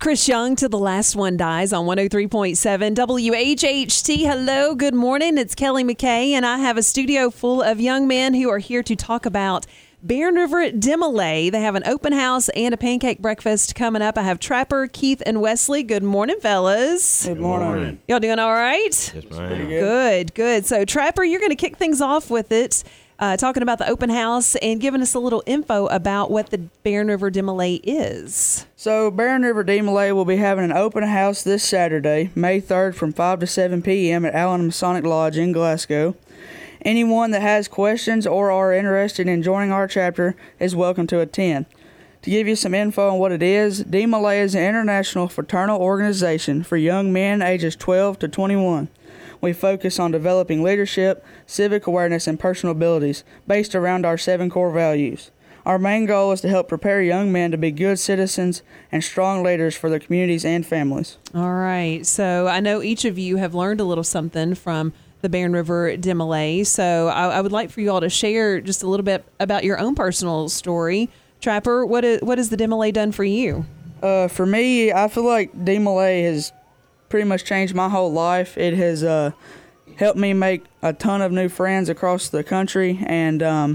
Chris Young to The Last One Dies on 103.7 WHHT. Hello, good morning. It's Kelly McKay, and I have a studio full of young men who are here to talk about Barren River Demolay. They have an open house and a pancake breakfast coming up. I have Trapper, Keith, and Wesley. Good morning, fellas. Good morning. Y'all doing all right? Yes, ma'am. Good. So, Trapper, you're going to kick things off with it. Talking about the open house and giving us a little info about what the Barren River Demolay is. So, Barren River Demolay will be having an open house this Saturday, May 3rd from 5 to 7 p.m. at Allen Masonic Lodge in Glasgow. Anyone that has questions or are interested in joining our chapter is welcome to attend. To give you some info on what it is, Demolay is an international fraternal organization for young men ages 12 to 21. We focus on developing leadership, civic awareness, and personal abilities based around our 7 core values. Our main goal is to help prepare young men to be good citizens and strong leaders for their communities and families. All right. So I know each of you have learned a little something from the Barren River Demolay. So I would like for you all to share just a little bit about your own personal story. Trapper, what has the Demolay done for you? For me, I feel like Demolay has pretty much changed my whole life. It has helped me make a ton of new friends across the country, and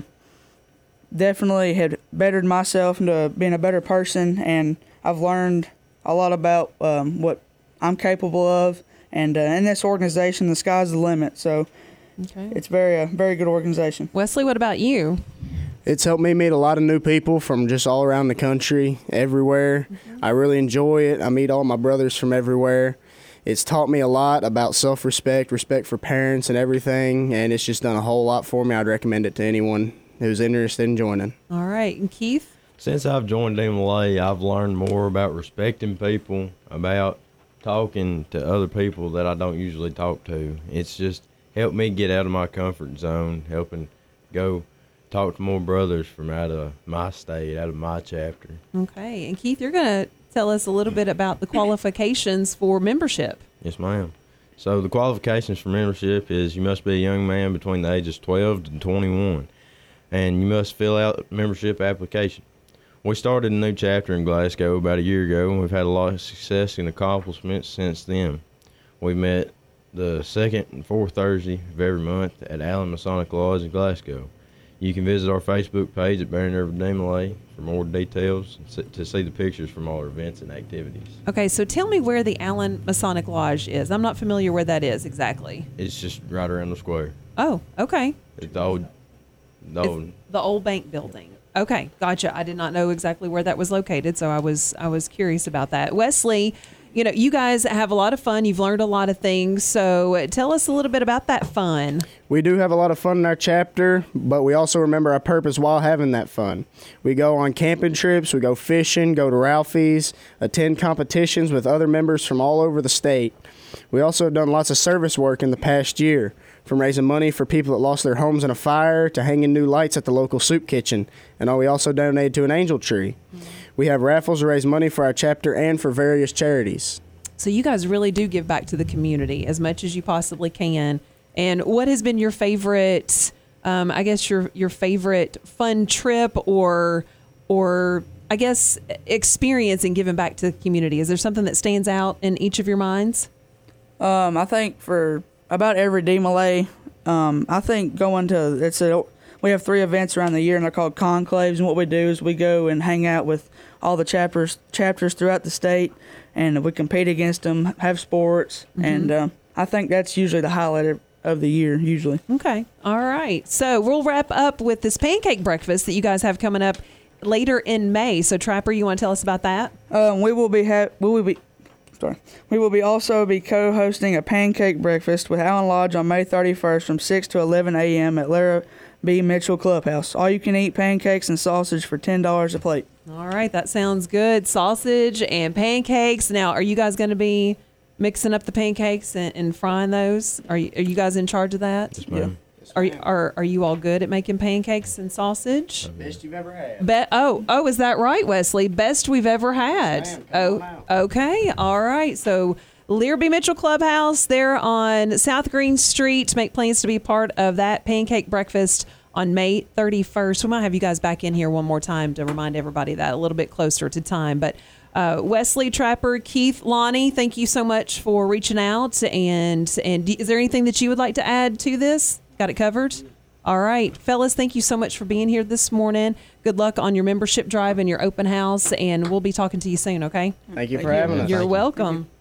definitely had bettered myself into being a better person, and I've learned a lot about what I'm capable of, and in this organization, the sky's the limit, so it's a very good organization. Wesley, what about you? It's helped me meet a lot of new people from just all around the country, everywhere. I really enjoy it. I meet all my brothers from everywhere. It's taught me a lot about self-respect, respect for parents and everything, and it's just done a whole lot for me. I'd recommend it to anyone who's interested in joining. All right. And Keith? Since I've joined Demolay, I've learned more about respecting people, about talking to other people that I don't usually talk to. It's just helped me get out of my comfort zone, helping go talk to more brothers from out of my state, out of my chapter. Okay. And Keith, you're going to tell us a little bit about the qualifications for membership. Yes, ma'am. So the qualifications for membership is you must be a young man between the ages 12 and 21, and you must fill out a membership application. We started a new chapter in Glasgow about a year ago, and we've had a lot of success and accomplishments since then. We met the second and fourth Thursday of every month at Allen Masonic Lodge in Glasgow. You can visit our Facebook page at Barren River Demolay for more details and to see the pictures from our events and activities. Okay, so tell me where the Allen Masonic Lodge is. I'm not familiar where that is exactly. It's just right around the square. Oh, okay. It's the old bank building. Okay, gotcha. I did not know exactly where that was located, so I was curious about that. Wesley, you guys have a lot of fun. You've learned a lot of things, so tell us a little bit about that fun. We do have a lot of fun in our chapter, but we also remember our purpose while having that fun. We go on camping trips, we go fishing, go to Ralphie's, attend competitions with other members from all over the state. We also have done lots of service work in the past year, from raising money for people that lost their homes in a fire to hanging new lights at the local soup kitchen, and we also donated to an angel tree. We have raffles to raise money for our chapter and for various charities. So you guys really do give back to the community as much as you possibly can. And what has been your favorite, I guess your favorite fun trip or I guess experience in giving back to the community? Is there something that stands out in each of your minds? I think for about every Demolay, I think we have 3 events around the year, and they're called conclaves. And what we do is we go and hang out with all the chapters throughout the state, and we compete against them, have sports, and I think that's usually the highlight of the year, usually. Okay. All right. So we'll wrap up with this pancake breakfast that you guys have coming up later in May. So Trapper, you want to tell us about that? We will be also co-hosting a pancake breakfast with Allen Lodge on May 31st from 6 to 11 a.m. at Lara B. Mitchell Clubhouse. All you can eat pancakes and sausage for $10 a plate. All right, that sounds good. Sausage and pancakes. Now, are you guys going to be mixing up the pancakes and frying those? Are you guys in charge of that? Yes, ma'am. Are you all good at making pancakes and sausage? Best you've ever had. Oh, is that right, Wesley? Best we've ever had. Yes, Okay. All right. So Lear B. Mitchell Clubhouse there on South Green Street. Make plans to be part of that pancake breakfast on May 31st. We might have you guys back in here one more time to remind everybody that a little bit closer to time. But Wesley Trapper, Keith, Lonnie, thank you so much for reaching out. And is there anything that you would like to add to this? Got it covered? All right. Fellas, thank you so much for being here this morning. Good luck on your membership drive and your open house, and we'll be talking to you soon, okay? Thank you for having us. You're welcome.